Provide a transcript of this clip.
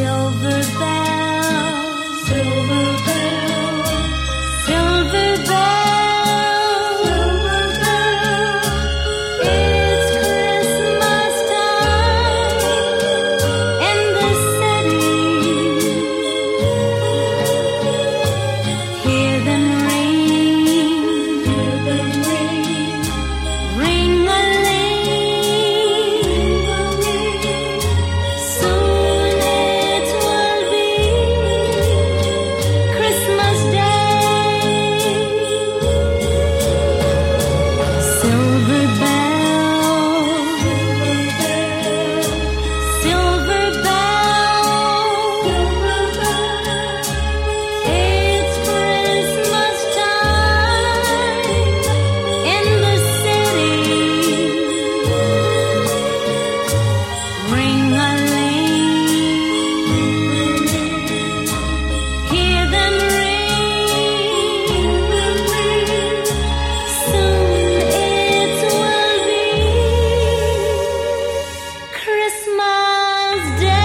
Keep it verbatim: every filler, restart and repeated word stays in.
Silver bells, silver bells, silver bells, silver bells. It's Christmas time in the city. Hear them ring, hear them ring, ring-a-ling. Soon it will be Christmas Day. Silver bells, silver bells, silver bells. It's Christmas time in the city. Ring-a-ling, hear them ring. Soon it will be Christmas Day.